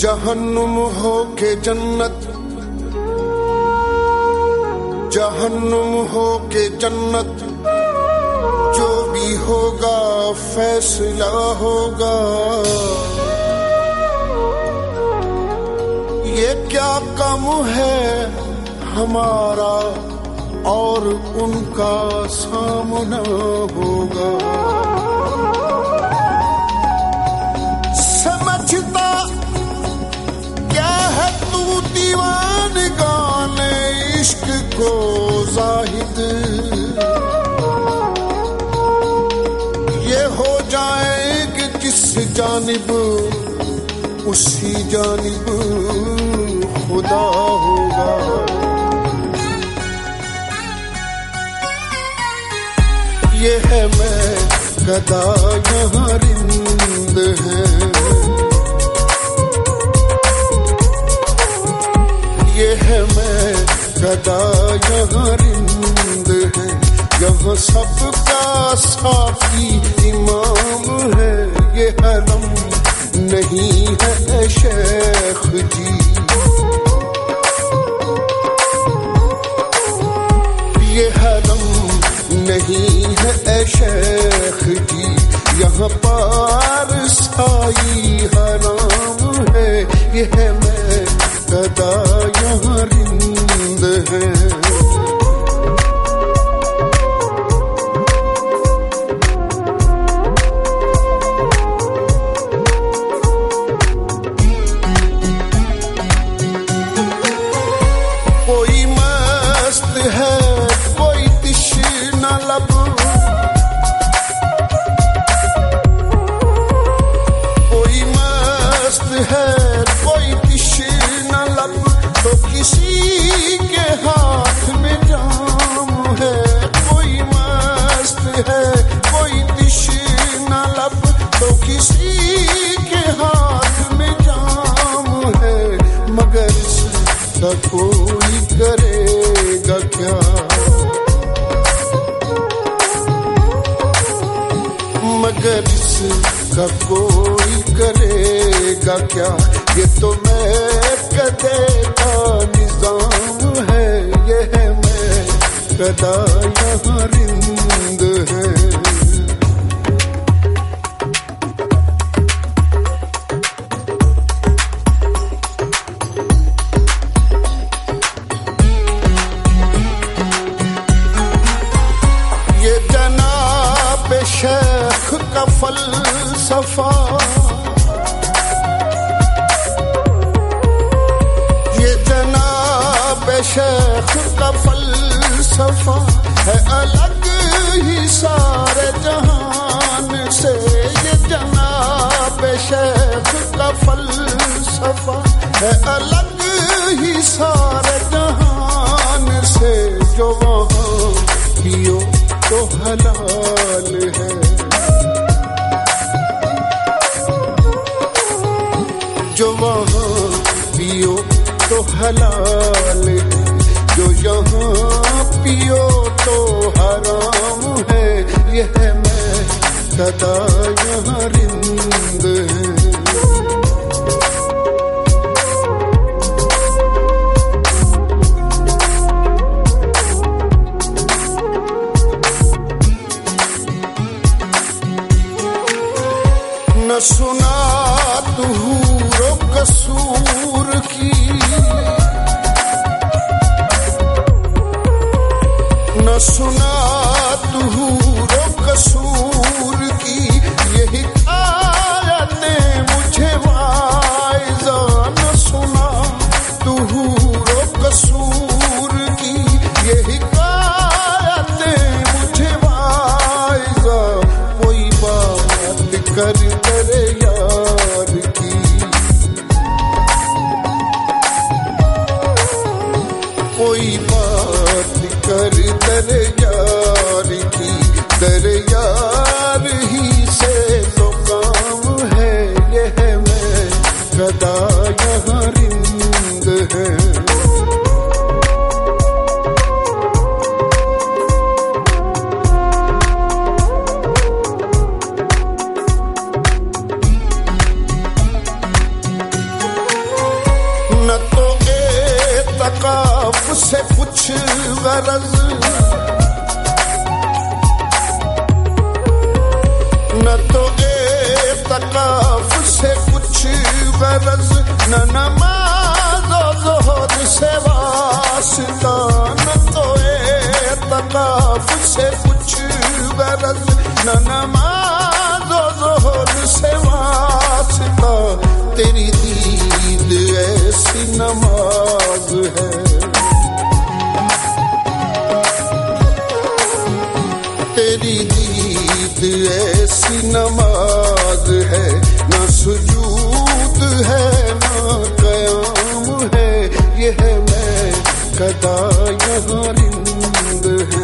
जहन्नुम हो के जन्नत, जहन्नुम हो के जन्नत, जो भी होगा फैसला होगा। ये क्या कम है हमारा और उनका सामना होगा। समझता क्या है तू दीवानगाने इश्क को जाहिद, ये हो जाएंगे जिस जानिब उसी जानिब खुदा होगा। ये है मैं गदा यहाँ रिंद है, ये है मैं गदा यहाँ रिंद है। यहाँ सबका साफी इमाम है, ये हरम नहीं है शेख जी। ये हरम नहीं है शेख जी, यहाँ पार साई हराम है। ये है मैं गदा यहाँ रिंद है। कोई मस्त है कोई तिश्ना लब, कोई मस्त है कोई तिश्ना लब, तो किसी के हाथ में जाम है। कोई मस्त है कोई तिश्ना लब, तो किसी के हाथ में जाम है। मगर इसका कोई करेगा क्या, मगर इसका कोई करेगा क्या। ये तो मैं कदे का निजाम है, ये है मैं कदा यहाँ रिंद है। ये जनाब शेख का फलसफा, ये जनाब शेख का फलसफा है अलग ही सारे जहान से। ये जनाब शेख का फलसफा है अलग ही सारे जहान से। जो वहाँ पियो तो हलाल है, जो वहाँ पियो तो हलाल है। जो यहाँ पियो तो हराम है, यह है मैं गदा यहाँ रिंद है। न सुना तू रो कसूर की, न सुना तू रो कसूर की। यही आयते मुझे वाइज़ा, न सुना तू रो कसूर की। यही आयते मुझे वाइज़ा, कोई बात कर करे यार की। कोई बात कर तेरे यार की, तेरे यार ही से तो काम है। ये है मैं गदा यहाँ रिंद है। न तो एतकाफ से कुछ गरज, न नमाज़ो ज़ोहर से वास्ता। न तो एतकाफ से कुछ गरज, न नमाज़ो ज़ोहर से वास्ता। तेरी दीद ऐसी नमाज है, तेरी दीद ऐसी नमाज है। ना सुजूद है ना क़याम है, ये है मैं कदा यहाँ रिंद है।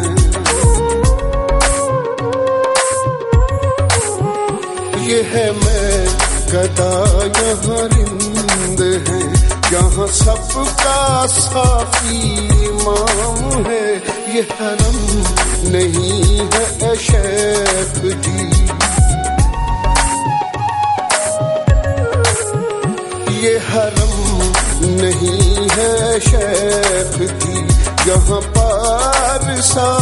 ये है मैं कदा यहाँ रिंद है। यहाँ सबका साकी इमाम है, ये हरम नहीं है शेख जी। ये हरम नहीं है शेख जी, यहाँ पार सा